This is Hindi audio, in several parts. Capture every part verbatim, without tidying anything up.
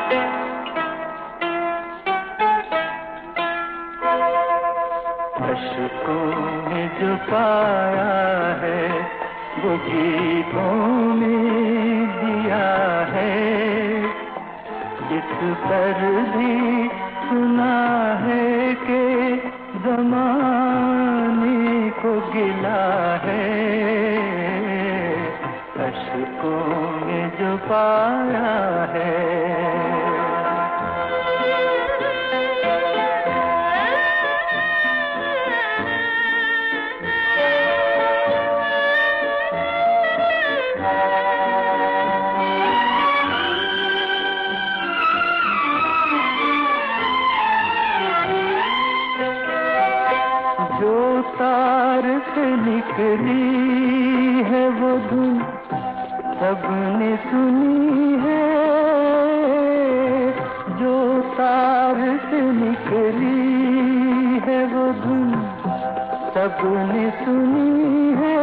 अश्कों में जो पाया है वो गीतों में दिया है। इस पर भी सुना है कि ज़माने को गिला है। अश्कों में जो पाया है। जो तार से निकली है वो धुन सबने सुनी है। जो तार से निकली है वो धुन सबने सुनी है।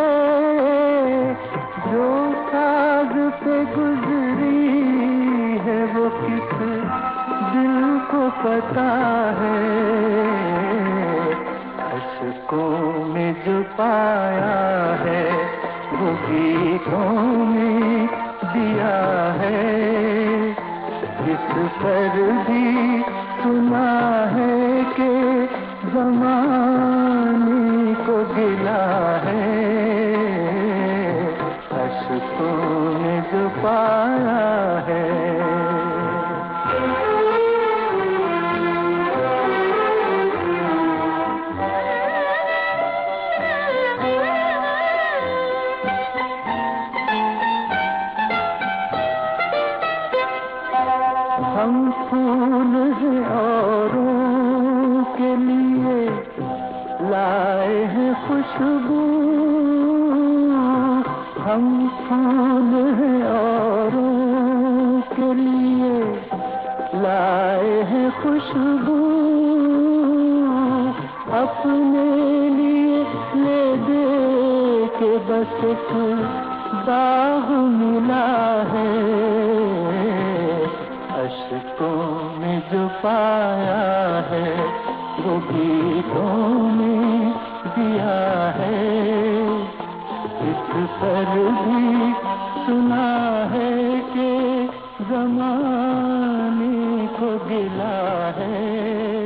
जो साज पे गुजरी है वो किस दिल को पता है। अश्कों में जो पाया है वो गीतों में दिया है। इस पर भी सुना है कि ज़माने को गिला है। अश्कों में जो पाया है। हम फूल हैं औरों के लिए लाए हैं खुशबू। हम फूल हैं औरों के लिए लाए हैं खुशबू। अपने लिए ले दे के बस एक दाग मिला है। अश्कों में जो पाया है वो गीतों में दिया है। इस पर भी सुना है कि ज़माने को गिला है।